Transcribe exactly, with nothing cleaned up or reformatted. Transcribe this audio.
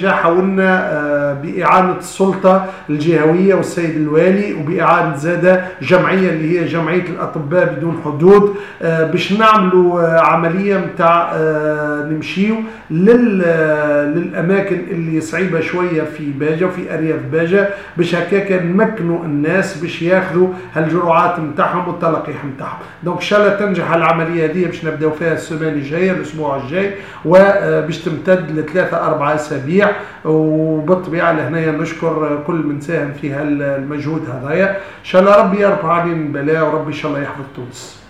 تنجح حاولنا بإعانة السلطة الجهوية والسيد الوالي وبإعانة زادة جمعية اللي هي جمعية الأطباء بدون حدود باش نعملوا عملية متاع نمشيو للأماكن اللي صعيبة شوية في باجة وفي أرياف باجة باش هكاك نمكنوا الناس باش ياخذوا هالجرعات متاعهم والتلقيح متاعهم. دونك إن شاء الله تنجح العملية هذه باش نبداو فيها السمان الجاية الأسبوع الجاي وباش تمتد لثلاثة أربعة أسابيع. وبالطبيعة لهنا نشكر كل من ساهم في هالمجهود هذايا. إن شاء الله ربي يرفع علينا البلاء وربي إن شاء الله يحفظ تونس.